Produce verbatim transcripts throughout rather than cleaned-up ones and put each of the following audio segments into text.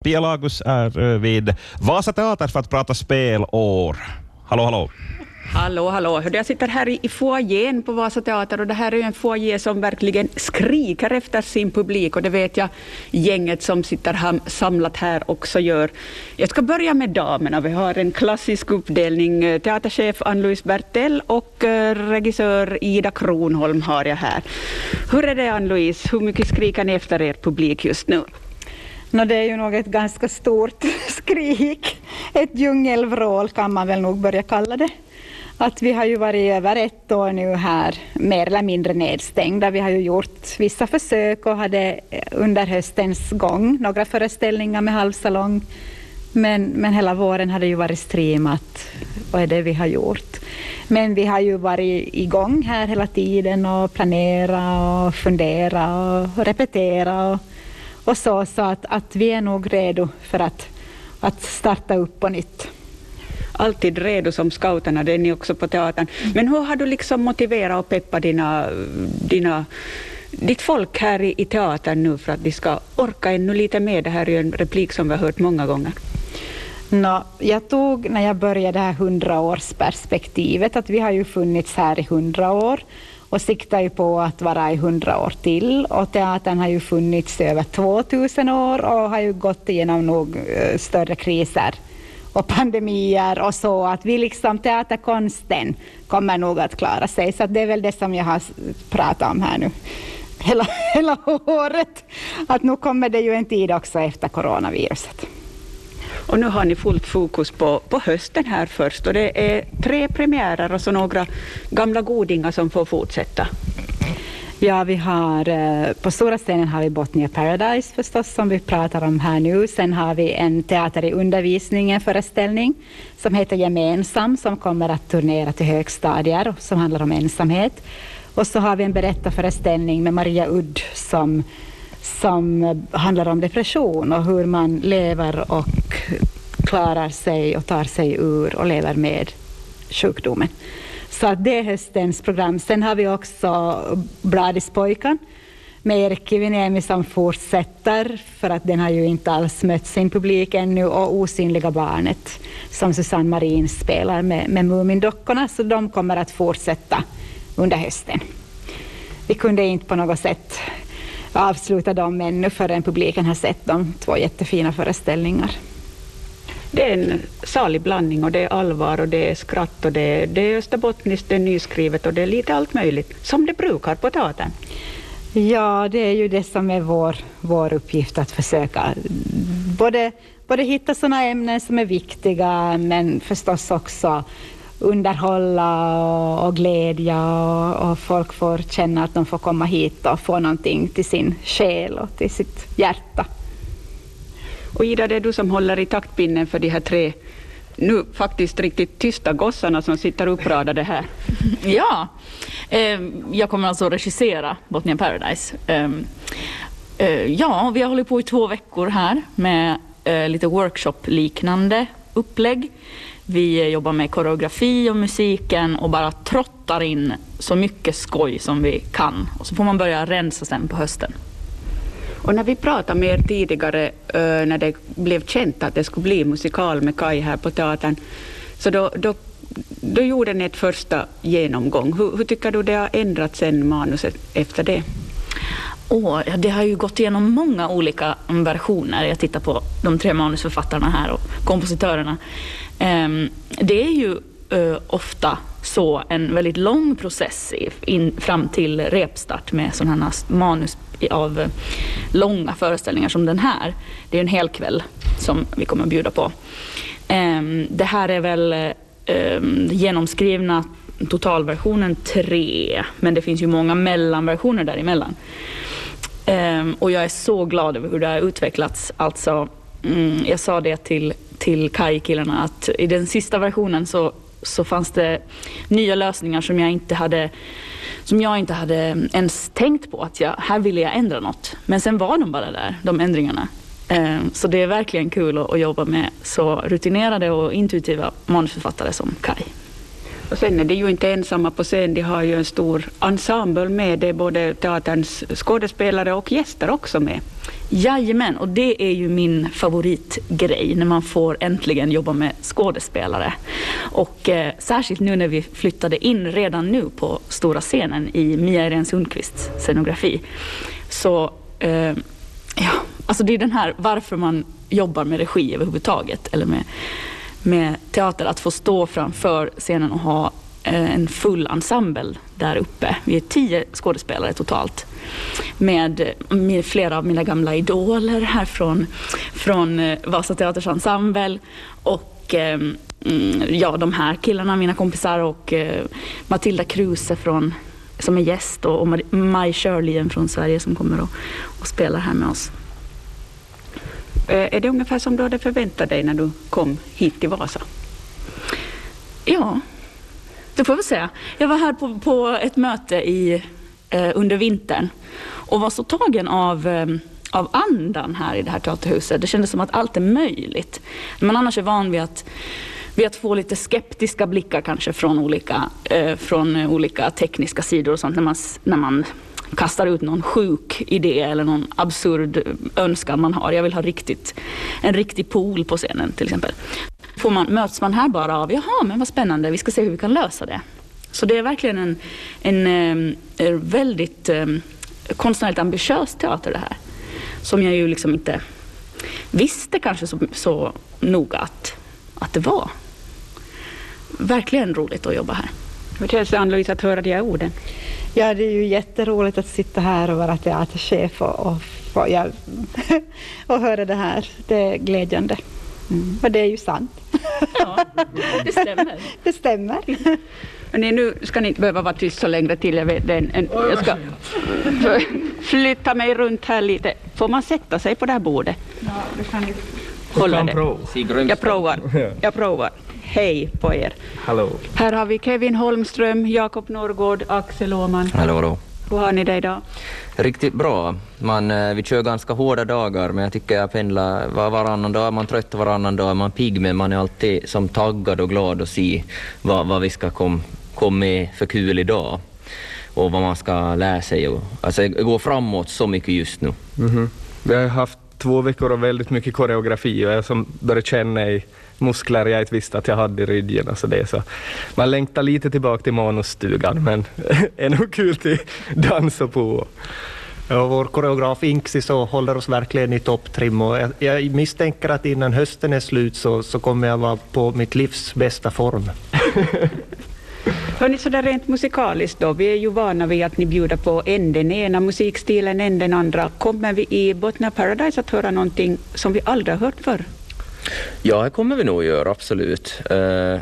Pia Lagus är vid Vasa Teater för att prata spelår. Hallå, hallå. Hallå, hallå. Jag sitter här i foajén på Vasa Teater och det här är ju en foajé som verkligen skriker efter sin publik och det vet jag gänget som sitter här, samlat här också gör. Jag ska börja med damerna. Vi har en klassisk uppdelning. Teaterchef Ann-Louise Bertell och regissör Ida Kronholm har jag här. Hur är det, Ann-Louise? Hur mycket skriker ni efter er publik just nu? No, det är ju nog ett ganska stort skrik. Ett djungelvrål kan man väl nog börja kalla det. Att vi har ju varit över ett år nu här mer eller mindre nedstängda. Vi har ju gjort vissa försök och hade under höstens gång några föreställningar med halvsalong. Men, men hela våren hade ju varit streamat och är det vi har gjort. Men vi har ju varit igång här hela tiden och planera och fundera och repetera och Och så, så att, att vi är nog redo för att, att starta upp på nytt. Alltid redo som scouterna, det är ni också på teatern. Men hur har du liksom motiverat och peppat dina, dina, ditt folk här i, i teatern nu för att de ska orka ännu lite med? Det här är ju en replik som vi har hört många gånger. No, jag tog när jag började det här hundraårsperspektivet att vi har ju funnits här i hundra år. Och siktar ju på att vara i hundra år till. Och teatern har ju funnits över tvåtusen år och har ju gått igenom nog större kriser och pandemier och så. Att vi liksom, teaterkonsten kommer nog att klara sig. Så det är väl det som jag har pratat om här nu hela, hela året. Att nu kommer det ju en tid också efter coronaviruset. Och nu har ni fullt fokus på, på hösten här först. Och det är tre premiärer och så några gamla godingar som får fortsätta. Ja, vi har på stora scenen har vi Botnia Paradise förstås som vi pratar om här nu. Sen har vi en teater i undervisningen föreställning som heter Gemensam som kommer att turnera till högstadier som handlar om ensamhet. Och så har vi en berättarföreställning med Maria Udd som som handlar om depression och hur man lever och klarar sig och tar sig ur och lever med sjukdomen. Så att det är höstens program. Sen har vi också Bladispojkan med Erik Kiviniemi som fortsätter för att den har ju inte alls mött sin publik ännu och Osynliga barnet som Susanne Marin spelar med, med Mumindockorna så de kommer att fortsätta under hösten. Vi kunde inte på något sätt avsluta dem ännu förrän publiken har sett de två jättefina föreställningar. Det är en salig blandning och det är allvar och det är skratt och det är, det är österbottniskt, det är nyskrivet och det är lite allt möjligt som det brukar på teatern. Ja, det är ju det som är vår, vår uppgift att försöka både, både hitta sådana ämnen som är viktiga men förstås också underhålla och, och glädja och, och folk får känna att de får komma hit och få någonting till sin själ och till sitt hjärta. Och Ida, det är du som håller i taktpinnen för de här tre nu faktiskt riktigt tysta gossarna som sitter uppradade här. Ja, eh, jag kommer alltså att regissera Botnia Paradise. Eh, eh, ja, vi har hållit på i två veckor här med eh, lite workshop-liknande upplägg. Vi jobbar med koreografi och musiken och bara trottar in så mycket skoj som vi kan. Och så får man börja rensa sen på hösten. Och när vi pratade med er tidigare, när det blev känt att det skulle bli musikal med Kaj här på teatern, så då, då, då gjorde ni ett första genomgång. Hur, hur tycker du det har ändrats sen manuset efter det? Oh, ja, det har ju gått igenom många olika versioner. Jag tittar på de tre manusförfattarna här och kompositörerna. Um, det är ju uh, ofta så en väldigt lång process in, fram till repstart med sådana här manus av uh, långa föreställningar som den här. Det är en hel kväll som vi kommer att bjuda på. Um, det här är väl um, genomskrivna totalversionen tre, men det finns ju många mellanversioner däremellan. Um, och jag är så glad över hur det har utvecklats. Alltså, um, jag sa det till, till Kaj-killarna att i den sista versionen så, så fanns det nya lösningar som jag inte hade som jag inte hade ens tänkt på att jag, här ville jag ändra något. Men sen var de bara där, de ändringarna. Um, så det är verkligen kul att, att jobba med så rutinerade och intuitiva manusförfattare som Kaj. Och sen är det ju inte ensamma på scen, de har ju en stor ensemble med, det är både teaterns skådespelare och gäster också med. Jajamän, och det är ju min favoritgrej när man får äntligen jobba med skådespelare. Och eh, särskilt nu när vi flyttade in redan nu på stora scenen i Mia Irene Sundqvists scenografi. Så eh, ja, alltså det är den här varför man jobbar med regi överhuvudtaget eller med, med teater, att få stå framför scenen och ha eh, en full ensemble där uppe. Vi är tio skådespelare totalt. Med, med flera av mina gamla idoler här från, från eh, Vasa Teaters ensemble och eh, ja, de här killarna, mina kompisar och eh, Matilda Kruse från, som är gäst och, och Maj Shirley från Sverige som kommer och, och spelar här med oss. Är det ungefär som du hade förväntat dig när du kom hit till Vasa? Ja, det får vi säga. Jag var här på, på ett möte i, eh, under vintern och var så tagen av, eh, av andan här i det här teaterhuset. Det kändes som att allt är möjligt. Man annars är van vid att, vid att få lite skeptiska blickar kanske från olika, eh, från olika tekniska sidor och sånt när man, när man kastar ut någon sjuk idé eller någon absurd önskan man har. Jag vill ha riktigt, en riktig pool på scenen till exempel. Får man, möts man här bara av, jaha men vad spännande, vi ska se hur vi kan lösa det. Så det är verkligen en, en, en väldigt um, konstnärligt ambitiös teater det här. Som jag ju liksom inte visste kanske så, så noga att, att det var. Verkligen roligt att jobba här. Hur känns det, Ann-Louise, att höra de här orden? Ja, det är ju jätteroligt att sitta här och vara teaterchef och, och, och, ja, och höra det här. Det är glädjande. Mm. Och det är ju sant. Ja, det stämmer. Det stämmer. Men nu ska ni inte behöva vara tyst så längre till. Jag, vet, en, en, jag ska flytta mig runt här lite. Får man sätta sig på det här bordet? Ja, det kan ni. Hålla det. Jag provar. Jag provar. Hej på er. Hallå. Här har vi Kevin Holmström, Jakob Norrgård, Axel Åman. Hallå då. Hur har ni det idag? Riktigt bra. Man, vi kör ganska hårda dagar, men jag tycker jag pendlar var, varannan dag. Man trött varannan dag, man är pigg, men man är alltid som taggad och glad att se vad, vad vi ska komma kom med för kul idag. Och vad man ska lära sig. Och, alltså det går framåt så mycket just nu. Mm-hmm. Vi har haft två veckor och väldigt mycket koreografi och jag som började känna i muskler jag inte visste att jag hade i ryggen. Alltså det är så. Man längtar lite tillbaka till manusstugan, men är nog kul till dans och på. Ja, vår koreograf Inksi så håller oss verkligen i topptrim och jag, jag misstänker att innan hösten är slut så, så kommer jag vara på mitt livs bästa form. Hörrni, så där rent musikaliskt då, vi är ju vana vid att ni bjuder på en den ena musikstilen, en den andra. Kommer vi i Botnia Paradise att höra någonting som vi aldrig har hört förr? Ja, det kommer vi nog göra, absolut. Uh,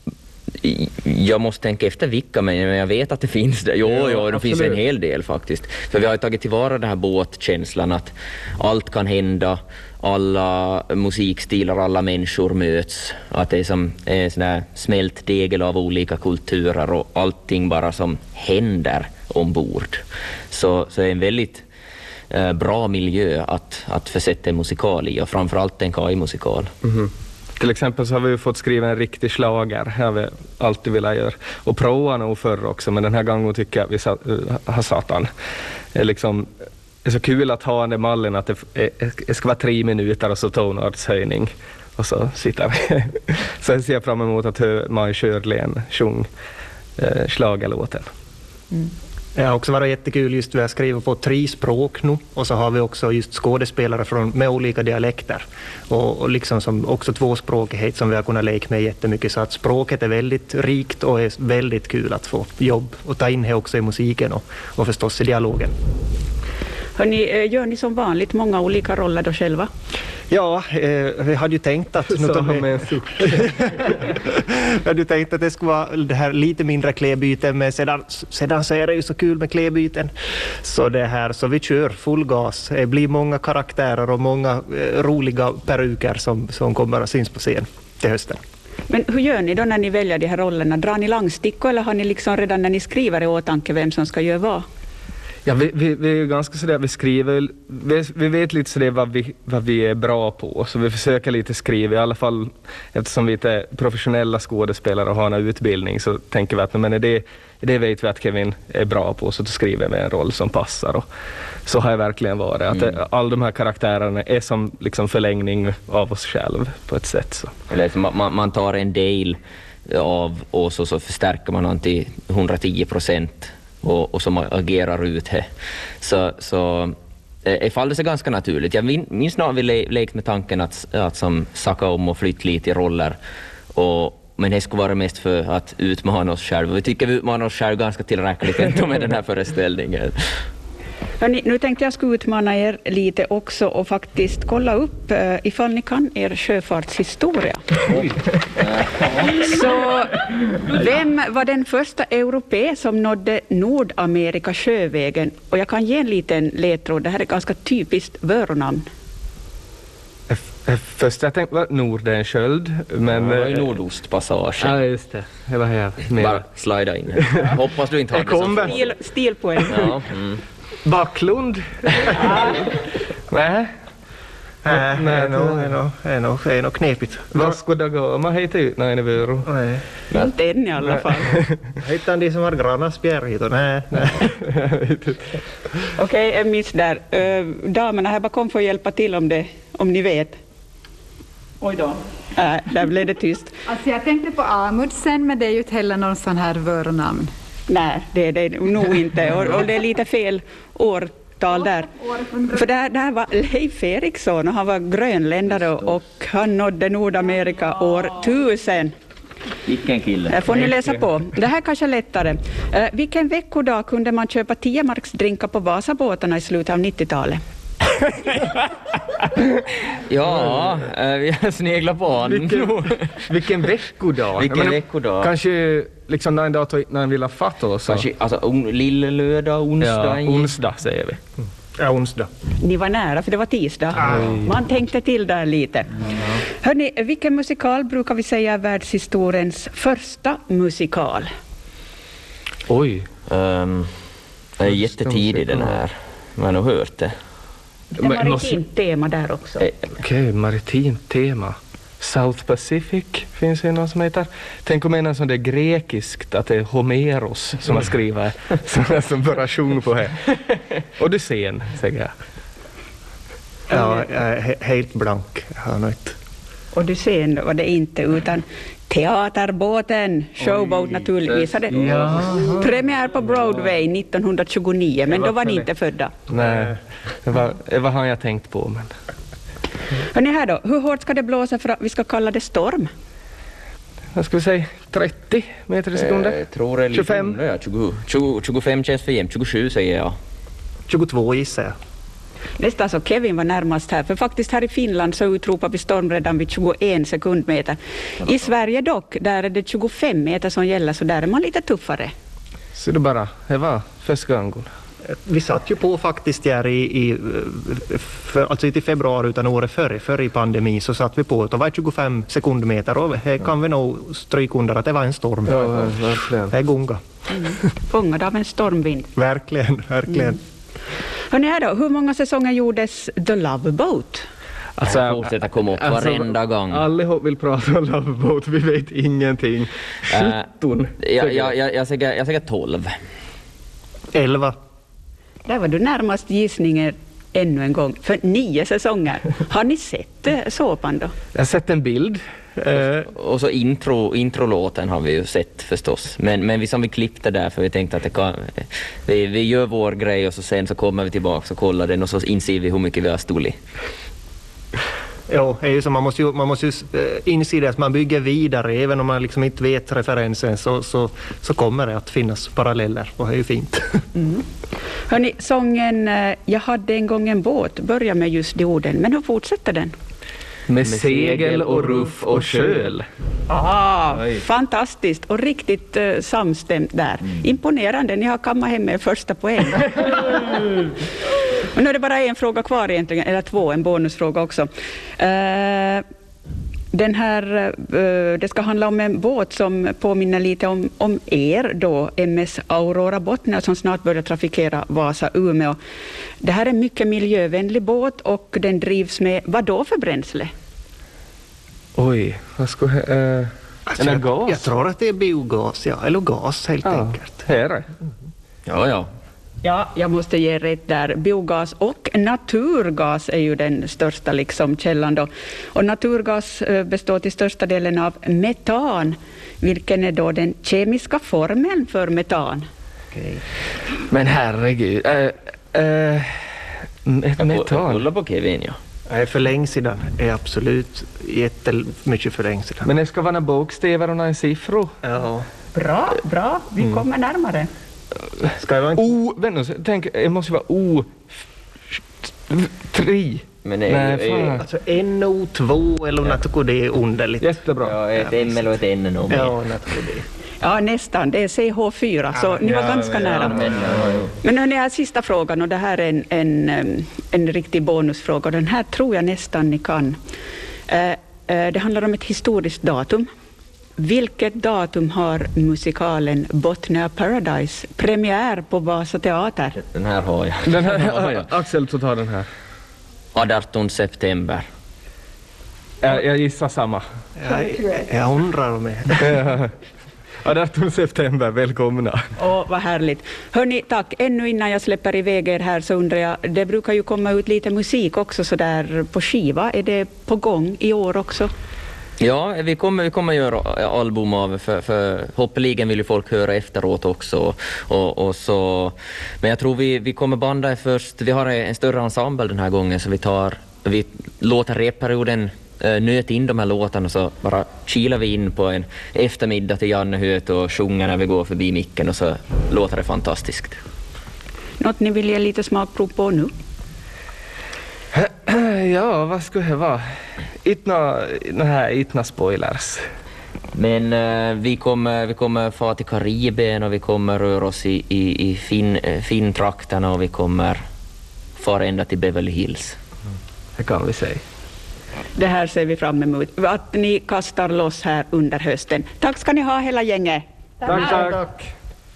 jag måste tänka efter vilka, men jag vet att det finns det. Jo, ja, jo, det finns en hel del faktiskt. För vi har ju tagit tillvara den här båtkänslan att allt kan hända, alla musikstilar, alla människor möts. Att det är som en sån här smält degel av olika kulturer och allting bara som händer ombord. Så, så det är en väldigt eh, bra miljö att, att försätta en musikal i och framförallt en K I-musikal. Mm-hmm. Till exempel så har vi fått skriva en riktig slager. Det har vi alltid velat göra. Och prova nog förr också, men den här gången tycker jag att vi sa, har satan. Det är liksom det är så kul att ha den mallen att det, det ska vara tre minuter och så tonartshöjning. Och så sitter vi. Så jag ser fram emot att höra Maj Shirley sjung eh, slagerlåten. Mm. Det har också varit jättekul just vi har skrivit på tre språk nu och så har vi också just skådespelare från, med olika dialekter och, och liksom som också tvåspråkighet som vi har kunnat leka med jättemycket så att språket är väldigt rikt och är väldigt kul att få jobb och ta in det också i musiken och, och förstås i dialogen. Hörrni, gör ni som vanligt många olika roller då själva? Ja, eh, vi hade ju tänkt att så med en jag hade ju tänkt att det skulle vara det här lite mindre kläbyten, men sedan, sedan så är det ju så kul med kläbyten. Så det här, så vi kör full gas. Det blir många karaktärer och många eh, roliga peruker som, som kommer att syns på scen till hösten. Men hur gör ni då när ni väljer de här rollerna? Drar ni langstickor eller har ni liksom redan när ni skriver i åtanke vem som ska göra vad? Ja, vi, vi, vi är ju ganska sådär, vi skriver, vi, vi vet lite sådär vad vi, vad vi är bra på, så vi försöker lite skriva, i alla fall eftersom vi inte är professionella skådespelare och har en utbildning, så tänker vi att men det, det vet vi att Kevin är bra på, så då skriver vi en roll som passar, och så har jag verkligen varit, att mm. alla de här karaktärerna är som liksom förlängning av oss själv på ett sätt. Så. Eller man, man tar en del av oss och så förstärker man den till hundratio procent. Och, och som agerar ut här. Så, så eh, faller det sig ganska naturligt. Jag minns när vi le, lekt med tanken att, att som sacka om och flytta lite i roller. Och, men det skulle vara mest för att utmana oss själva. Vi tycker vi utmanar oss själva ganska tillräckligt ändå med den här föreställningen. Hörrni, nu tänkte jag skulle utmana er lite också och faktiskt kolla upp uh, ifall ni kan er sjöfartshistoria. Så vem var den första europé som nådde Nordamerika sjövägen? Och jag kan ge en liten ledtråd, det här är ganska typiskt vörnamn. Först jag tänkte var Nordenskjöld, men... Ja, det var ju Nordostpassagen. Ja, just det. Det var här. Bara slida in. Hoppas du inte har det som Stil, Stilpoäng. Ja, mm. Backlund? Nej. Nej, det är nog, är nog, är nog, är nog knepigt. Vasco da Gama heter ut när en är vöro. Nej. Inte än i alla fall. Hittar de som har Granasbjerg hit? Nej, nej. Okej, okay, en miss där. Uh, damerna här bakom får hjälpa till om, det, om ni vet. Oj då. Äh, där blev det tyst. Alltså jag tänkte på Amundsen, men det är ju inte heller någon sån här vörnamn. Nej, det är det nog inte. Och, och det är lite fel årtal där. För där, där var Leif Eriksson och han var grönländare och han nådde Nordamerika år tusen. Vilken kille. Här får ni läsa på. Det här kanske är lättare. Uh, vilken veckodag kunde man köpa tio marks drinkar på Vasabåtarna i slutet av nittiotalet? Ja, vi har sneglat på honom. Vilken, vilken veckodag. Vilken men, veckodag. Kanske liksom när en dag när han vill ha fatt oss. Kanske alltså on, lille lördag, onsdag. Ja, onsdag säger vi. Mm. Ja, onsdag. Ni var nära för det var tisdag. Aj. Man tänkte till där lite. Mm. Hörrni, vilken musikal brukar vi säga är världshistoriens första musikal? Oj. Um, det är jättetidig den här. Man har hört det. Det är maritimt tema där också. Okej, okay, maritimt tema. South Pacific finns det någon som heter. Tänk om en sån där grekiskt, att det är Homeros som har skrivit som, som börjar sjunga på här. Odysseen, säger jag. Ja, jag är helt blank. Jag har något. Odysseen var det inte, utan Teaterbåten, Showboat naturligtvis, hade ja. premiär på Broadway nittonhundratjugonio, men då var ni inte födda. Nej, det var, det var han jag tänkt på. Men... Hörrni här då, hur hårt ska det blåsa för att vi ska kalla det storm? Jag skulle säga trettio meter i sekunder. Jag tror det är tjugofem. Ja, tjugo, tjugo, tjugofem känns för jämnt, tjugosju säger jag. tjugotvå gissar jag. Nästan så Kevin var närmast här, för faktiskt här i Finland så utropar vi storm redan vid tjugoen sekundmeter. I Sverige dock, där är det tjugofem meter som gäller, så där är man lite tuffare. Så det bara, det var första gången. Vi satt ju på faktiskt här i, i för, alltså inte i februari utan året före, före i pandemin, så satt vi på, det var tjugofem sekundmeter och här kan vi nog stryka under att det var en storm. Ja, verkligen. Det är gunga. Mm. Fångad av en stormvind. Verkligen, verkligen. Mm. Hörrni här då, hur många säsonger gjordes The Love Boat? Alltså, jag fortsätter komma upp alltså, varenda gång. Allihop vill prata om Love Boat, vi vet ingenting. sjutton. Uh, jag, jag, jag, jag, säger, jag säger tolv. elva. Där var du närmast gissningen ännu en gång. För nio säsonger. Har ni sett eh, såpan då? Jag har sett en bild. Uh, och så intro, introlåten har vi ju sett förstås. Men, men vi som vi klippte där, för vi tänkte att det kan, vi, vi gör vår grej och så sen så kommer vi tillbaka och kollar den och så inser vi hur mycket vi har stulit. Ja, det är ju så, man måste ju, man måste ju inse det att man bygger vidare, även om man liksom inte vet referensen så, så, så kommer det att finnas paralleller och det är ju fint. Mm. Hörrni, sången Jag hade en gång en båt börjar med just de orden, men hur fortsätter den? Med segel och ruff och köl. Ah, fantastiskt och riktigt uh, samstämt där. Mm. Imponerande, ni har kammat hem med första poäng. Och nu är det bara en fråga kvar egentligen, eller två, en bonusfråga också. Uh, Den här, uh, det ska handla om en båt som påminner lite om, om er då, M S Aurora Botnia, som snart börjar trafikera Vasa-Umeå. Det här är en mycket miljövänlig båt och den drivs med vad då för bränsle? Oj, vad ska jag... Uh, Alltså, är det jag, gas? jag tror att det är biogas, ja, eller gas helt Ja, enkelt. här är det. Ja, ja. Ja, jag måste ge rätt där. Biogas och naturgas är ju den största liksom källan då. Och naturgas eh, består till största delen av metan, vilken är då den kemiska formeln för metan. Okej. Men herregud. Uh, uh, Jag metan. kollar på Kevin, ja. Nej, för länge sedan är absolut jättemycket för länge sedan. Men det ska vara några bokstäver och några siffror. Ja. Bra, bra. Vi Mm. kommer närmare. Ska jag vara en... O, vänta, tänk, det måste vara O, tre. Men det Nej, är ju... fan. är- Alltså N O två eller något, och det är underligt. Jättebra. Ja, ett M eller ett N nog med. Ja, något och det. Ja, nästan. Det är C H fyra, så ni var ja, ganska ja, nära. Men, ja, ja. Men hörni, här sista frågan, och det här är en, en, em, en riktig bonusfråga. Den här tror jag nästan ni kan. Eh, eh, det handlar om ett historiskt datum. Vilket datum har musikalen Botnia Paradise premiär på Vasa Teater? Den här har jag. Den här, Ja, ja. Axel, så tar den här. artonde september. Jag, jag gissar samma. Jag, jag undrar om jag... artonde september, välkomna. Åh, vad härligt. Hörni, tack. Ännu innan jag släpper iväg er här så undrar jag, det brukar ju komma ut lite musik också så där på skiva. Är det på gång i år också? Ja, vi kommer, vi kommer göra album av, för, för hoppeligen vill ju folk höra efteråt också. Och, och så, men jag tror vi, vi kommer banda först, vi har en större ensemble den här gången så vi tar, vi låter repperioden äh, nöt in de här låtarna och så bara kilar vi in på en eftermiddag till Janne Höt och sjunger när vi går förbi micken och så låter det fantastiskt. Något ni vill ge lite smakprov på nu? Ja, vad skulle det vara? Itna, nej, itna spoilers. Men eh, vi kommer, vi kommer få till Karibien och vi kommer röra oss i, i, i fin, eh, Finn-trakterna och vi kommer fara ända till Beverly Hills. Det kan vi säga. Det här ser vi fram emot. Att ni kastar loss här under hösten. Tack ska ni ha hela gänget. Tack, tack.